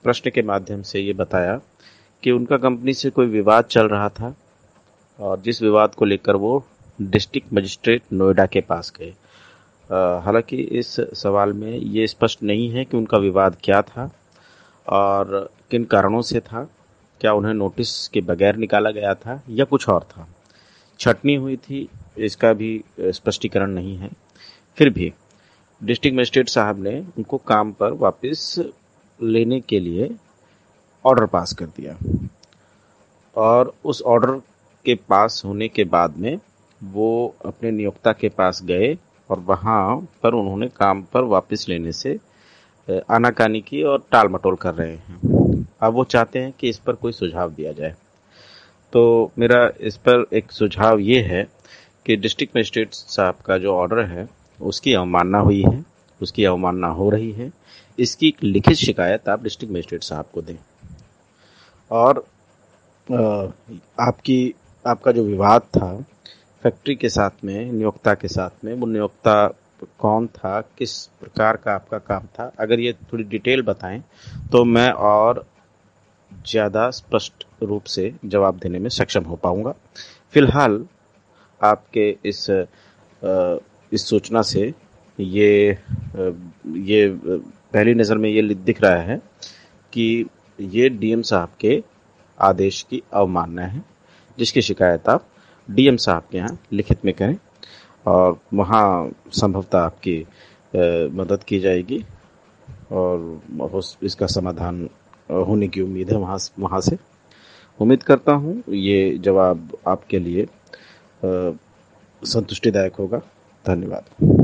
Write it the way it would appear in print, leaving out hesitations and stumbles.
प्रश्न के माध्यम से ये बताया कि उनका कंपनी से कोई विवाद चल रहा था और जिस विवाद को लेकर वो डिस्ट्रिक्ट मजिस्ट्रेट नोएडा के पास गए। हालांकि इस सवाल में ये स्पष्ट नहीं है कि उनका विवाद क्या था और किन कारणों से था। क्या उन्हें नोटिस के बगैर निकाला गया था या कुछ और था, छटनी हुई थी, इसका भी स्पष्टीकरण नहीं है। फिर भी डिस्ट्रिक्ट मजिस्ट्रेट साहब ने उनको काम पर वापस लेने के लिए ऑर्डर पास कर दिया और उस ऑर्डर के पास होने के बाद में वो अपने नियोक्ता के पास गए और वहाँ पर उन्होंने काम पर वापस लेने से आनाकानी की और टाल मटोल कर रहे हैं। अब वो चाहते हैं कि इस पर कोई सुझाव दिया जाए। तो मेरा इस पर एक सुझाव ये है कि डिस्ट्रिक्ट मजिस्ट्रेट साहब का जो ऑर्डर है उसकी अवमानना हुई है, उसकी अवमानना हो रही है। इसकी एक लिखित शिकायत आप डिस्ट्रिक्ट मजिस्ट्रेट साहब को दें और आपका जो विवाद था फैक्ट्री के साथ में, नियोक्ता के साथ में, वो नियोक्ता कौन था, किस प्रकार का आपका काम था, अगर ये थोड़ी डिटेल बताएं तो मैं और ज़्यादा स्पष्ट रूप से जवाब देने में सक्षम हो पाऊंगा। फिलहाल आपके इस सूचना से ये पहली नज़र में ये दिख रहा है कि ये डीएम साहब के आदेश की अवमानना है, जिसकी शिकायत आप डीएम साहब के यहाँ लिखित में करें और वहाँ संभवतः आपकी मदद की जाएगी और इसका समाधान होने की उम्मीद है वहाँ से। उम्मीद करता हूँ ये जवाब आपके लिए संतुष्टिदायक होगा। धन्यवाद।